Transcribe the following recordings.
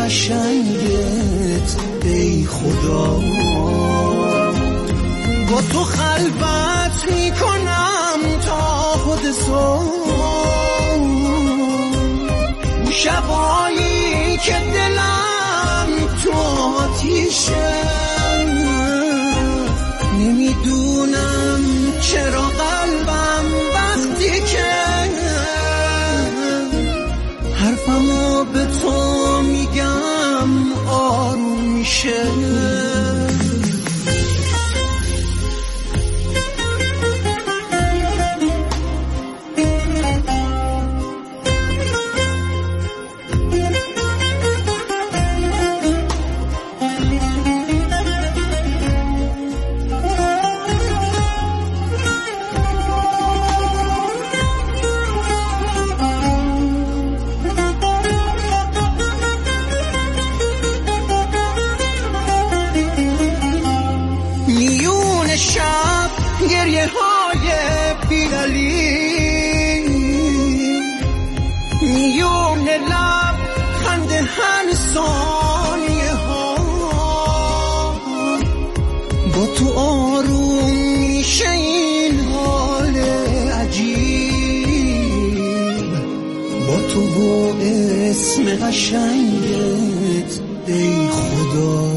قشنگت ای خدا. با تو خلوت میکنم تا خود صبح، شبایی که دلم تو آتیشه، نمیدونم چرا قلبم وقتی که حرفمو به تو میگم آروم میشه. گریه های بیدلی، میون لب خنده هر ثانیه ها، با تو آروم میشه این حال عجیب، با تو و اسم قشنگت ای خدا.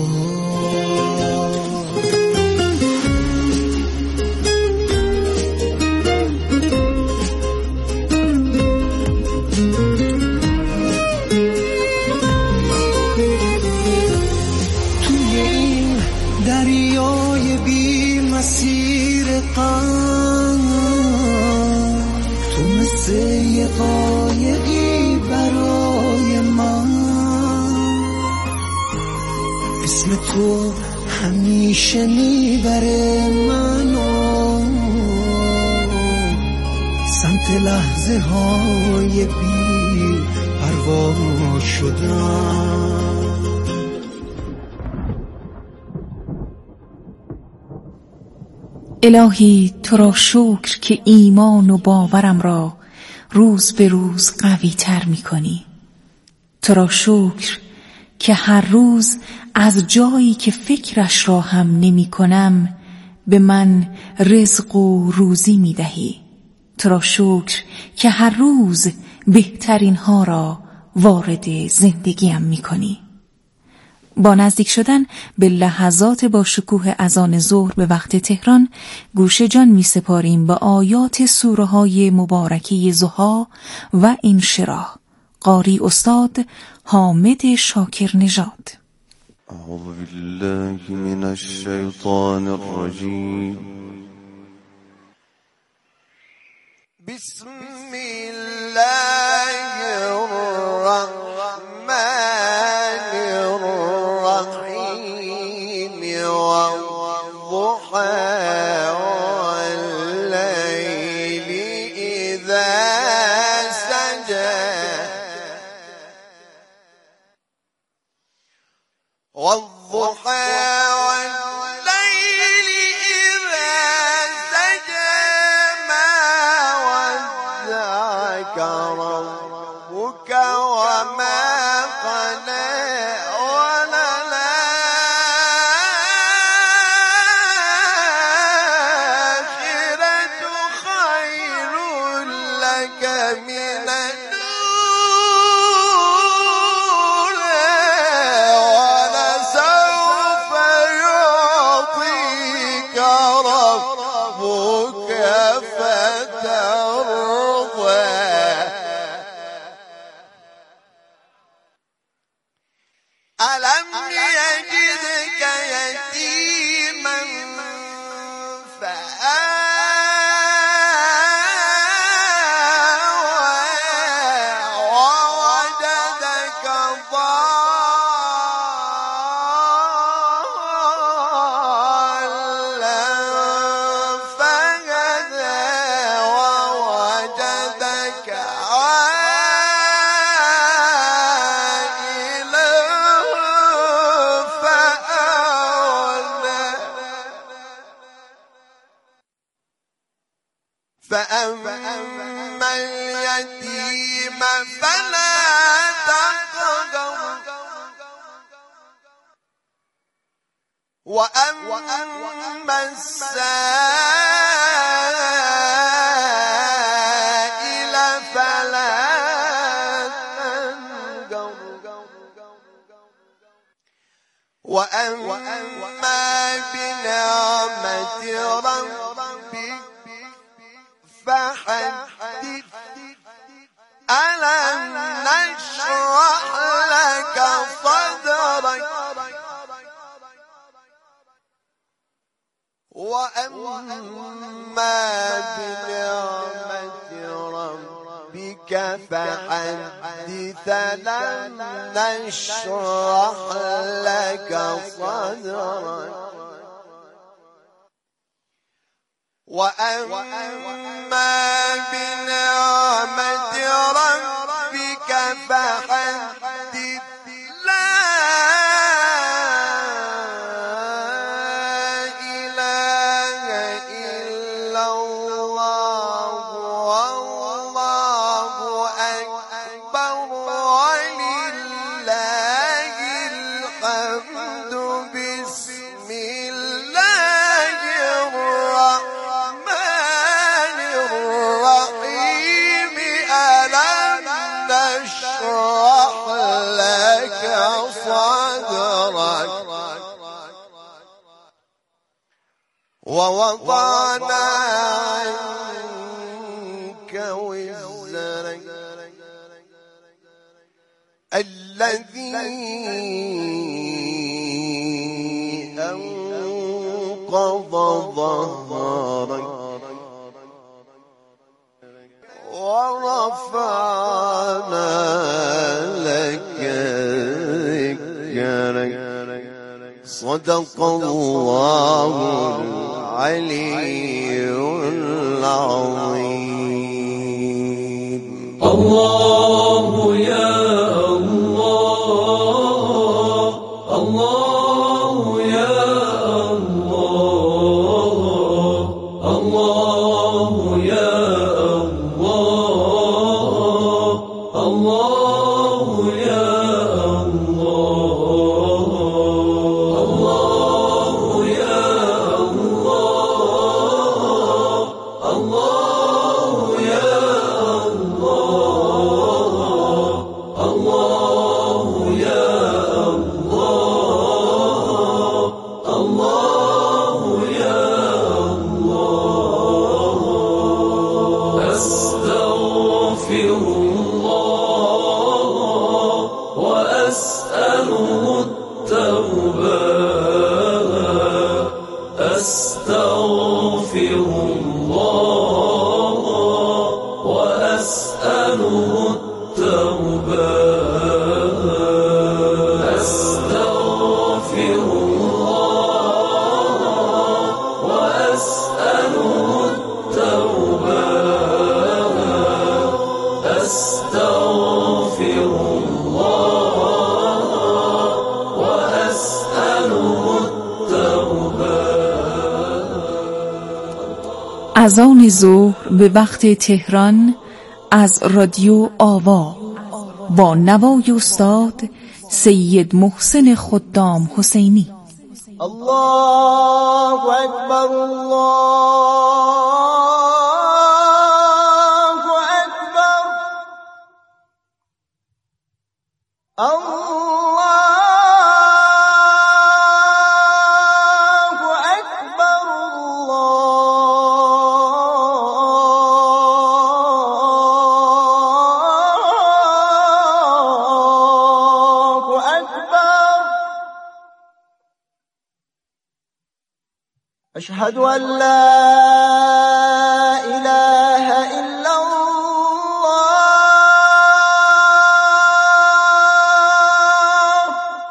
دریای بی مسیر غم، تو مثل یه قایقی برای من، اسم تو همیشه میبره منو سمت لحظه های بی پروا شدن. الهی تو را شکر که ایمان و باورم را روز به روز قوی تر می کنی. تو را شکر که هر روز از جایی که فکرش را هم نمی کنم به من رزق و روزی می دهی. تو را شکر که هر روز بهترین ها را وارد زندگیم می کنی. با نزدیک شدن به لحظات با شکوه اذان ظهر به وقت تهران گوش جان می سپاریم به آیات سوره های مبارکه ضحی و انشراح. قاری استاد حامد شاکر نژاد. اعوذ بالله من الشیطان الرجیم. بسم الله الرحمن الرحیم والضحى واللیل اذا سجى والضحى والليل إذا سجى ما ودعك ربك وما قلى وللآخرة خير لك من ألم يجدك يتيما فآوى ووجدك ضالا فهدى ووجدك فأما اليتيم فلا تقهر وأما السائل فلا تنهر وأما بنعمة ربك فحدث ألم نشرح لك صدرك وأما بنعمة ربك فحدث لم نشرح لك صدرك وأما بنعمة ربك فحدث لا إله إلا الله والله أكبر ولله الحمد بسم الله الرحمن الرحيم ألم نشرح لك صدرك ووضعنا عنك وزرك الذي أنقض ظهرك ورفعنا لك ذكرك صدق الله العلي العظيم. الله يا الله الله يا الله الله يا الله الله يا الله الله يا الله الله يا الله يا الله الله يا الله أستغفر الله وأسأله التوبة أستغفر الله وأسأله التوبة أستغفر الله وأسأله التوبة أستغفر الله وأسأله التوبة. اذان ظهر به وقت تهران از رادیو آوا با نوای استاد سید محسن خدام حسینی. الله أكبر الله أكبر الله أكبر الله أكبر أشهد أن لا إله إلا الله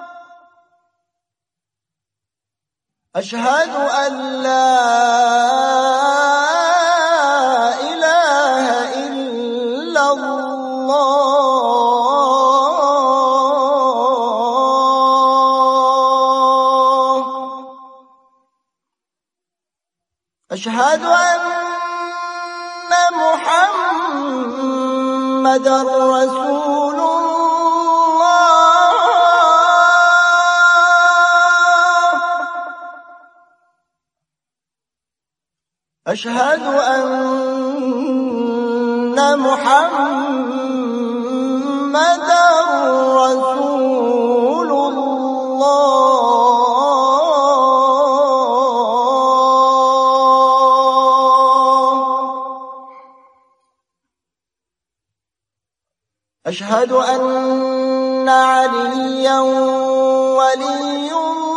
أشهد أن لا إله إلا الله أشهد أن محمدًا رسول الله أشهد أن محمدًا رسول الله. أشهد أن عليًّا ولي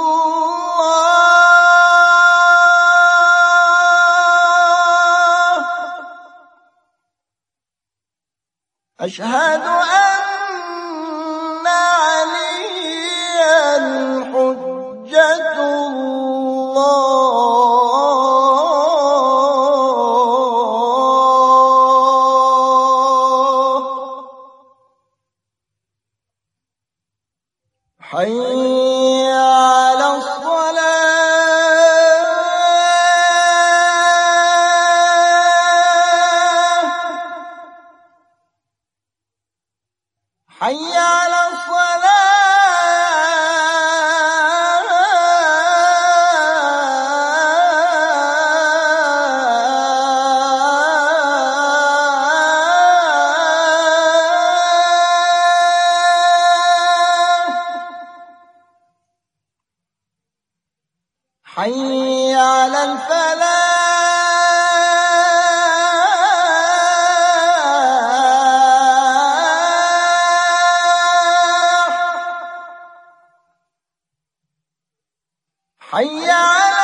الله. أشهد أن عليًّا حجة الله. حي على الصلاة. حي على حي على الفلاح. حي على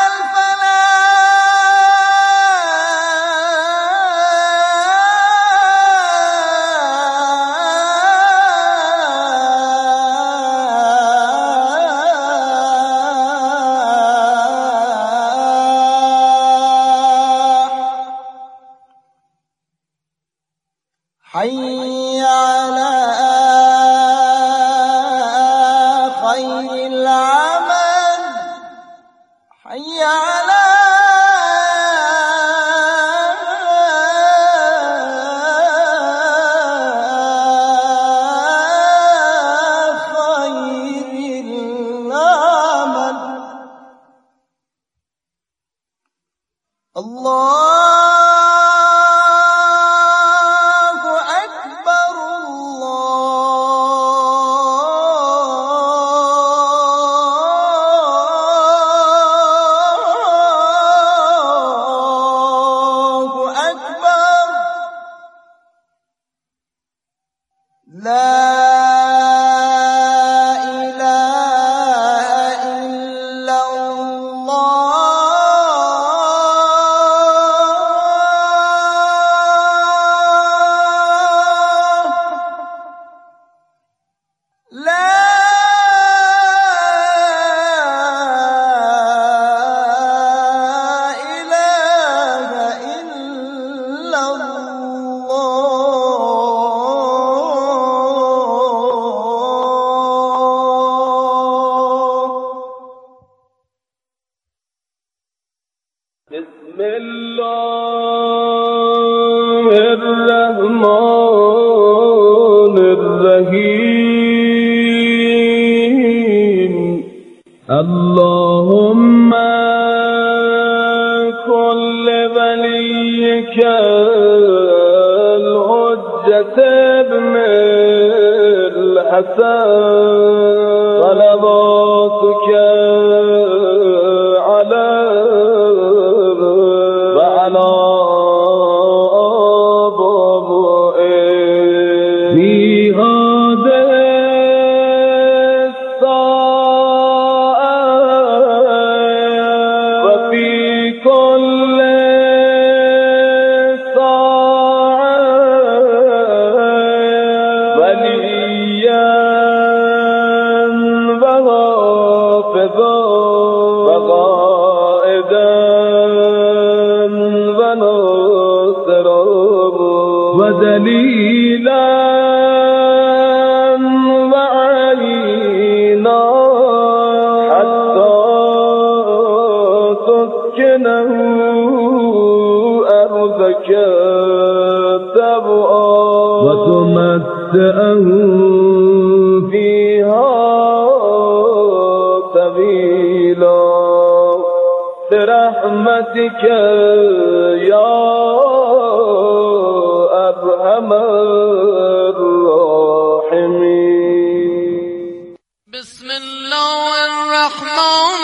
حي على خير العمل. حي على خير العمل. الله أكبر. الله أكبر. لا إله إلا الله. لا إله إلا الله. بسم الله الرحمن الرحيم. اللهم كن لوليك الحجة ابن الحسن صلواتك عليه وعلى آبائه في هذه الساعة وفي كل ساعة وليا وحافظا وقائدا وناصرا ودليلا وعينا حتى تسكنه أرضك تبعا وتمتعه فيها طويلا برحمتك یا ارحم الراحمین. بسم الله الرحمن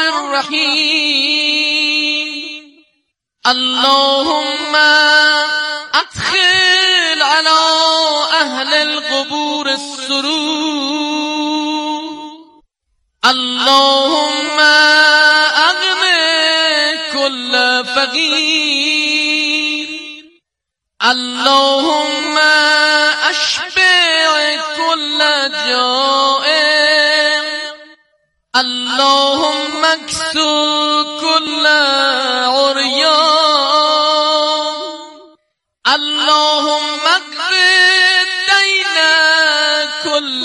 الرحیم. اللهم ادخل على اهل القبور السرور. اللهم اغنِ كل فقير. اللهم اشبع كل جائع. اللهم اكسو كل عريان. اللهم اقض دين كل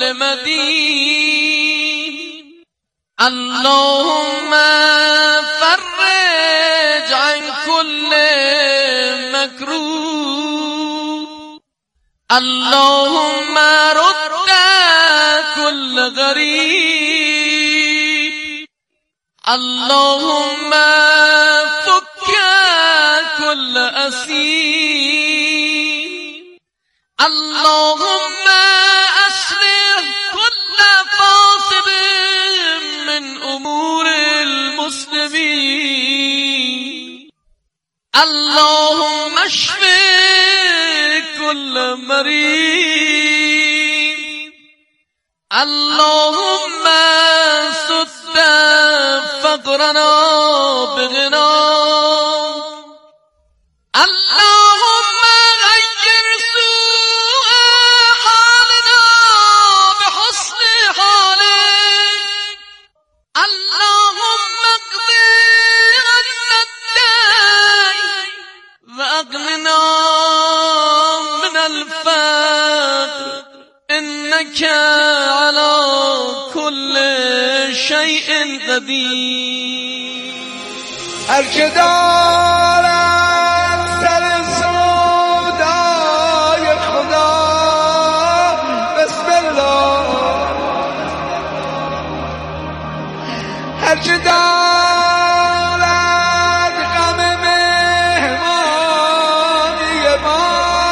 مدين. اللهم فرج عن كل مكروه. اللهم رد كل غريب. اللهم فك كل أسير. اللهم أصلح كل فاسد من أمور المسلمين. اللهم اشف كل مريض. اللهم سد فقرنا بغنى. اللهم غير سوء حالنا بحسن حالك. اللهم اقض عنا الدين واغننا من الفقر انك على كل شيء قدير. هر که دارد سر سودای خدا بسم الله. هر که دارد غم مهمانی ما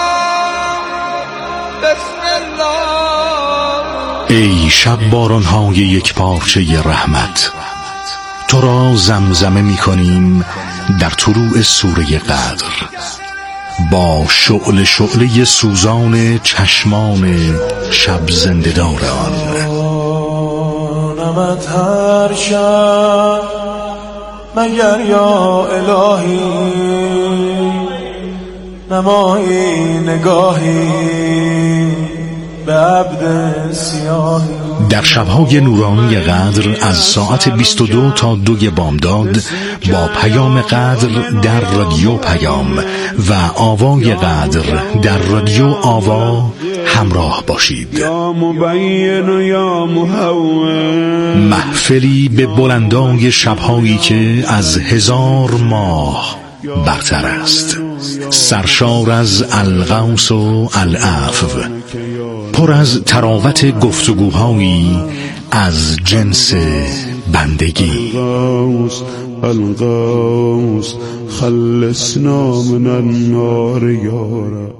بسم الله. ای شب باران‌های یک پارچه رحمت، تو را زمزمه می کنیم در طلوع سوره قدر با شعله شعله سوزان چشمان شب زنده‌دار آن. نمت هر شب مگر یا الهی نمایی نگاهی به عبد سیاهی. در شب‌های نورانی قدر از ساعت 22 تا 2 بامداد با پیام قدر در رادیو پیام و آوای قدر در رادیو آوا همراه باشید. یا مبین و یا مهون، محفلی به بلندای شب‌هایی که از 1000 ماه برتر است، سرشار از الغوث و العفو، پر از تراوت گفتگوهایی از جنس بندگی. الغوث خلصنا من النار یا رب.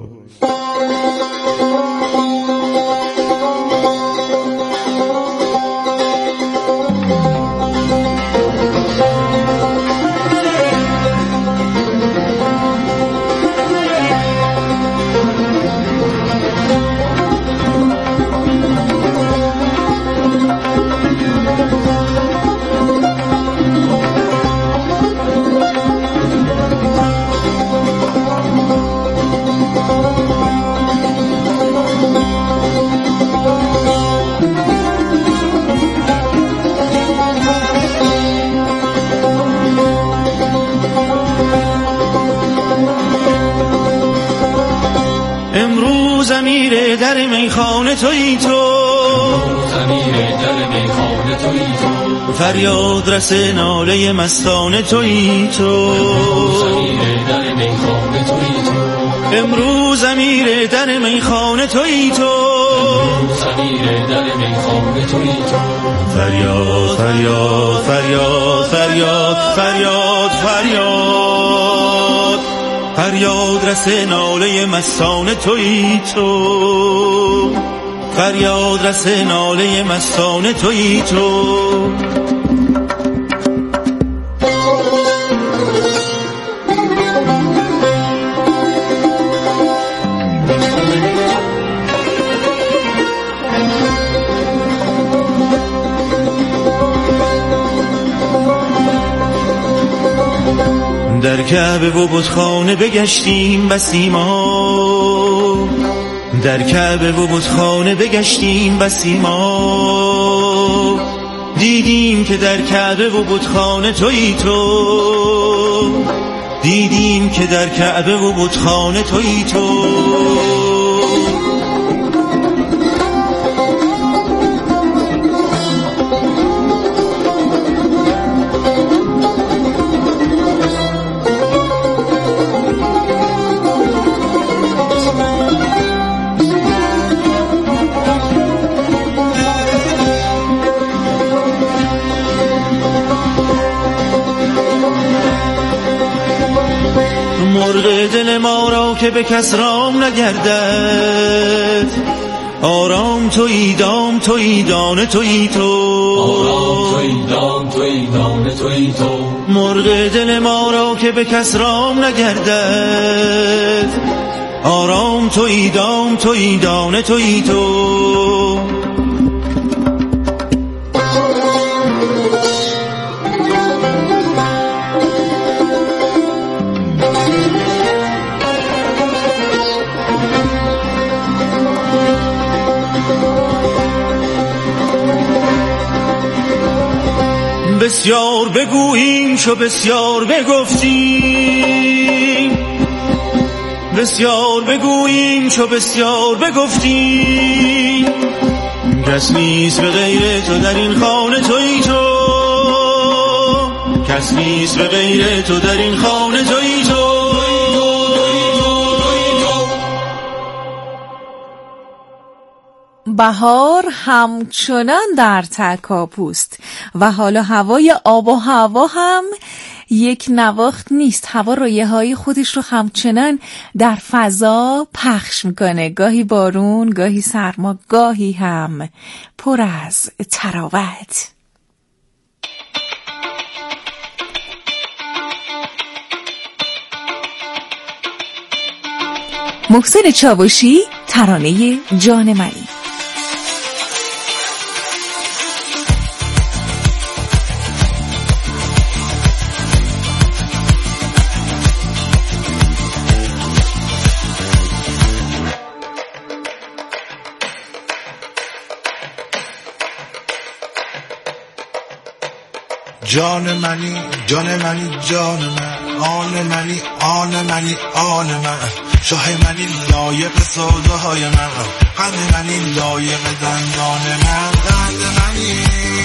امروز امیر در میخانه تویی تو، فریاد رس ناله مستانه تویی تو. امروز امیر در میخانه تویی تو، فریاد فریاد فریاد فریاد فریاد فریاد، فریاد رس ناله مستان تویی تو، فریاد رس ناله مستان تویی تو. در کعبه و بتخانه بگشتیم بسی ما، در کعبه و بتخانه بگشتیم بسی ما، دیدیم که در کعبه و بتخانه تویی تو، دیدیم که در کعبه و بتخانه تویی تو. مرغ دل ما را که به کس رام نگردد، آرام تویی دام تویی دانه تویی تو، آرام تویی دام تویی دانه تویی تو. مرغ دل ما را که به کس رام نگردد، آرام تویی دام تویی دانه تویی تو. بسیار بگوییم چو بسیار بگفتیم، بسیار بگوییم چو بسیار بگفتیم، کس نیست به غیر تو در این خانه تویی تو، کس نیست به غیر تو در این خانه تویی تو. بهار همچنان در تکاپوست و حالا هوای آب و هوا هم یک نواخت نیست. هوا رویه های خودش رو همچنان در فضا پخش میکنه، گاهی بارون، گاهی سرما، گاهی هم پر از تراوت. محسن چاوشی، ترانه جان منی. جان منی جان منی جان من، آن منی آن منی آن من، شاه منی لایق سوداهای من، قند منی لایق دندان من، قند منی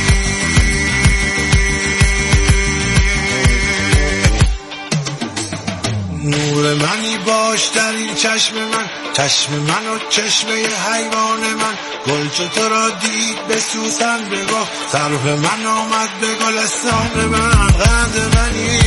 نور منی باش در این چشم من، چشم من و چشمه حیوان من، گل چو تو را دید به سوسن بگفت، سرو من آمد به گلستان من، قند منی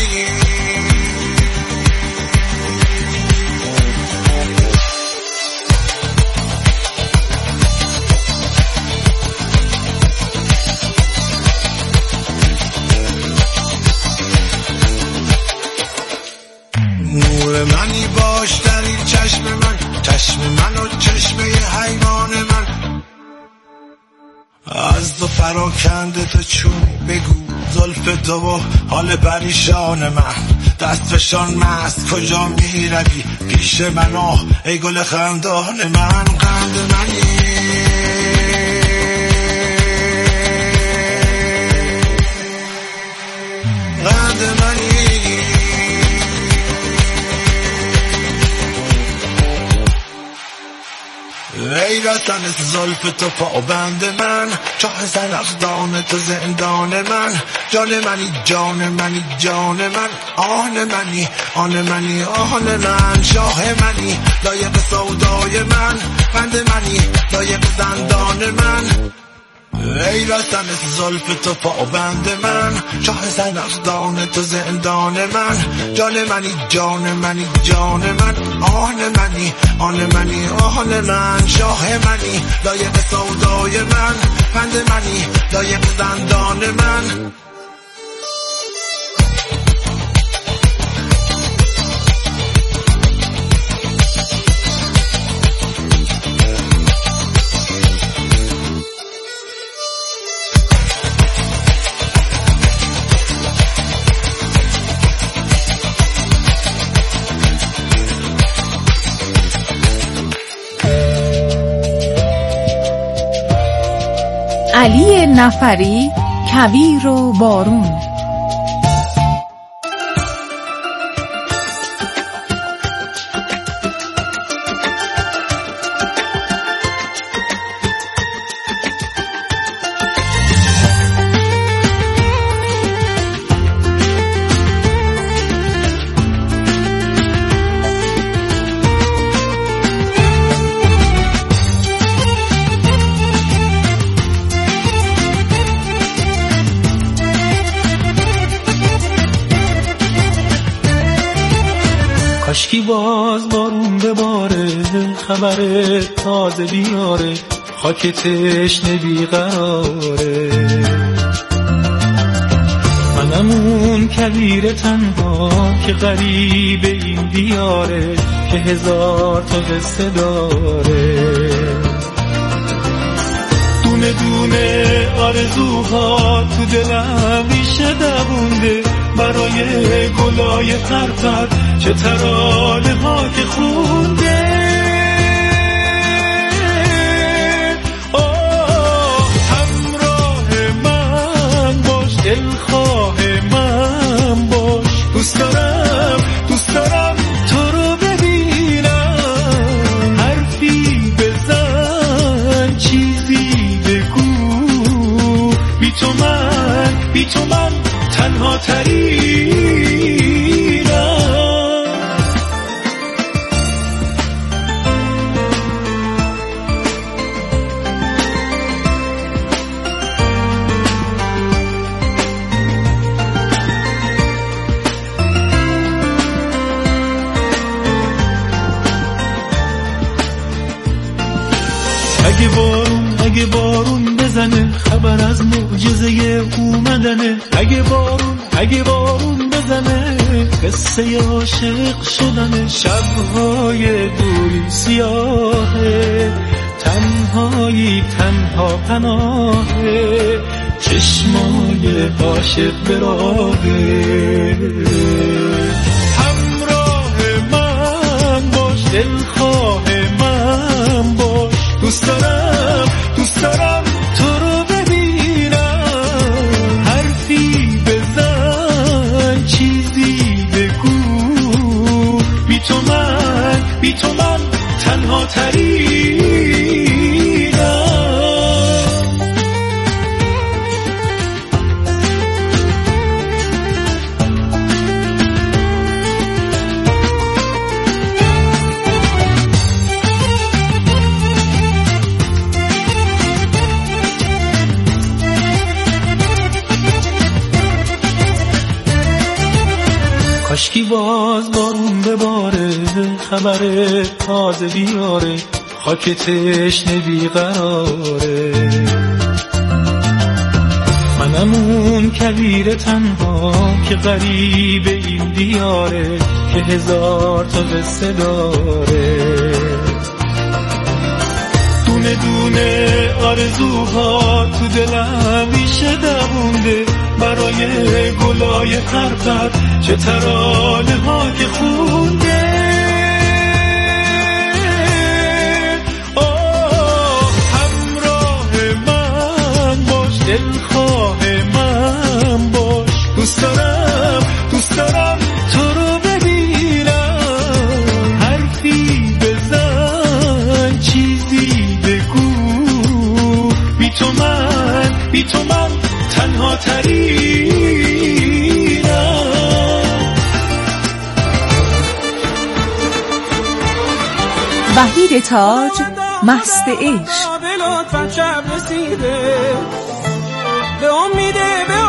نور منی باش در این چشم من، چشم من و چشمه حیوان من، از دو پراکنده تو چون بگو زلف تو و حال پریشان من، دست فشان مست کجا می روی پیش من آه ای گل خندان من، قند منی قند منی ای رسن زلف تو پابند من، چاه زنخدان تو زندان من، جان منی جان منی جان من، آن منی آن منی آن من، شاه منی لایق سودای من، قند منی لایق زندان من، ای رسن زلف تو پابند من، شاه زنخدان تو زندان من، جان منی جان منی جان من، آن منی آن منی آن من، شاه منی لایق سودای من، پند منی لایق زندان من. علی نفری، کویر و بارون. کاشکی باز بارون بباره، خبر تازه بیاره، خاک تشنه بیقراره. منم اون کویر تنها که غریب این دیاره، که هزار تا قصه داره. دونه دونه آرزوها تو دلم ریشه دوونده، برای گلای پرپر چه ترانه ها که خونده. همراه من باش، دلخواه من باش، دوست دارم تو رو ببینم. حرفی بزن، چیزی بگو، بی تو من تنها ترینم. اگه بارون بزنه، خبر از معجزه اومدنه. اگه بارون بزنه، قصه عاشق شدنه. شبهای دوری سیاهه، تنهایی تنها پناهه، چشمای عاشق به راهه. همراه من باش، دلخواه من باش، دوست دارم تو رو ببینم. حرفی بزن، چیزی بگو، بی تو من تنها ترینم. کاشکی باز بارون بباره، خبر تازه بیاره، خاک تشنه بیقراره. منم اون کویر تنها که غریب این دیاره، که هزار تا قصه داره. دونه دونه آرزوها تو دلم ریشه دوونده، برای گلای پرپر چه ترانه ها که خونده. همراه من باش، دلخواه من باش، دوست دارم تو رو ببینم. حرفی بزن، چیزی بگو، بی تو من تنها ترینم. وحید تاج، مست عشق. لطفاً شب رسیده به امید